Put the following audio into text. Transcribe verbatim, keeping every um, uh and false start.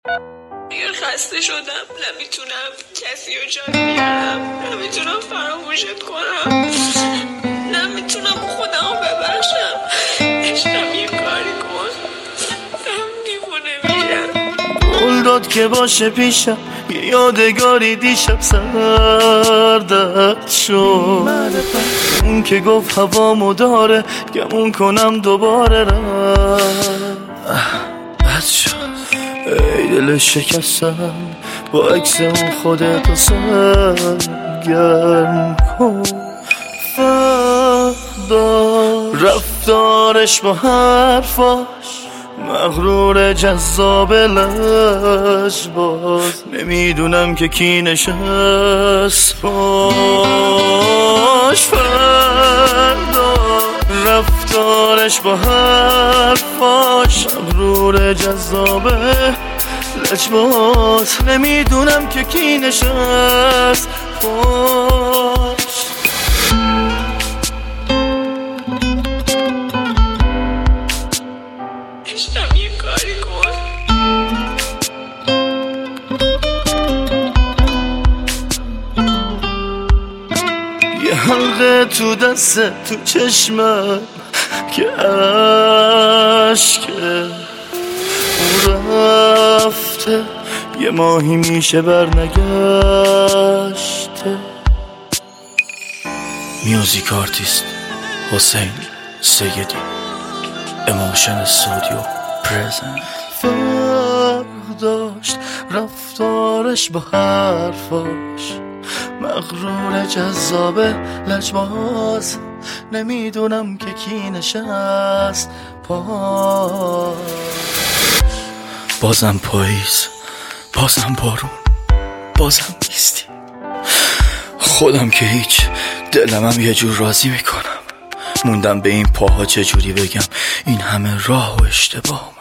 اگر خسته شدم نمیتونم کسی رو جا بیارم، نمیتونم فراموشت کنم، نمیتونم خودم رو ببخشم. عشقم یه کاری کن، دم دیوونه میشم. قول داد که باشه پیشم یه یادگاری دیشب سردت شد. اون که گفت هوامو داره گمون کنم دوباره رفت. بد شد ای دل شکستم با عکس اون خودتو سرگرم کن. فردا رفتارش با حرفاش مغرور جذاب لجباز، نمیدونم که کی نشست باش. فردا رفتارش با حرفاش مغرور جذاب لجباز، نمیدونم که کی نشست باش. عشقم یه کاری کن. یه حلقه تو دست تو چشمم که عشقه اون رفته، یه ماهی میشه برنگشته. میوزیک آرتیست حسین سیدی، اموشن استودیو پرزنت. فرق داشت رفتارش با حرفاش مغرور جذاب لجباز، نمیدونم که کی نشست پاش. بازم پاییز، بازم بارون، بازم نیستی. خودم که هیچ، دلمم یه جور راضی میکنم. موندم به این پاها چجوری بگم این همه راه و اشتباه.